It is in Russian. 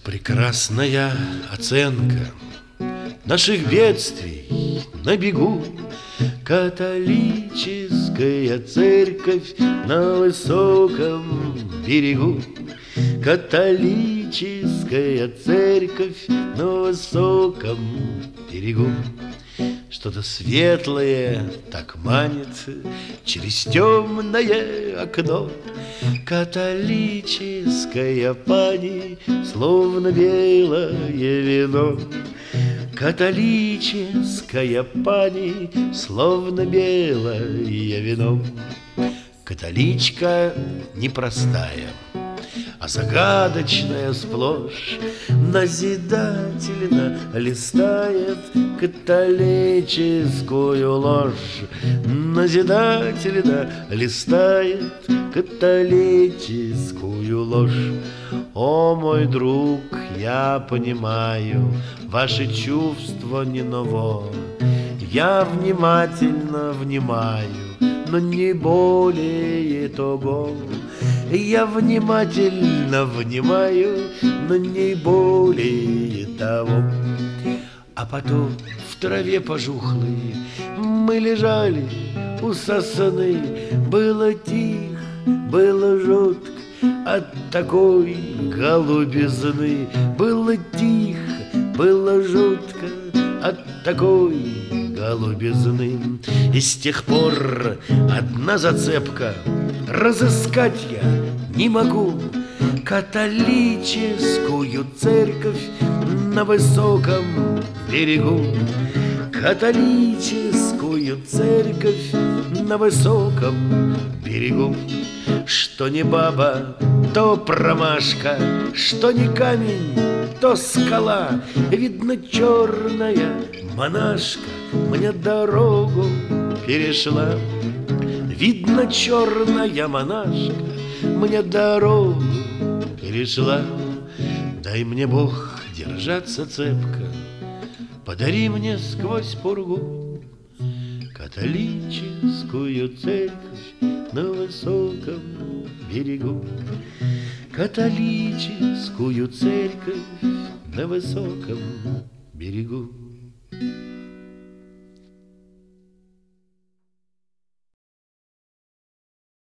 Прекрасная оценка наших бедствий на бегу. Католическая церковь на высоком берегу. Католическая церковь на высоком берегу. Что-то светлое так манит через темное окно. Католическая пани, словно белое вино. Католическая пани, словно белое вино. Католичка непростая, а загадочная сплошь, назидательно листает католическую ложь. Назидательно листает католическую ложь. О, мой друг, я понимаю ваши чувства не ново. Я внимательно внимаю, но не более того. Я внимательно внимаю, но не более того. А потом в траве пожухлой мы лежали у сосны. Было тихо, было жутко от такой голубизны. Было тихо, было жутко от такой голубизны. И с тех пор одна зацепка: разыскать я не могу католическую церковь на высоком берегу. Католическую церковь на высоком берегу. Что не баба, то промашка, что не камень, то скала. Видно, черная монашка мне дорогу перешла. Видно, черная монашка мне дорогу перешла. Дай мне, Бог, держаться цепко, подари мне сквозь пургу католическую церковь на высоком берегу. Католическую церковь на высоком берегу.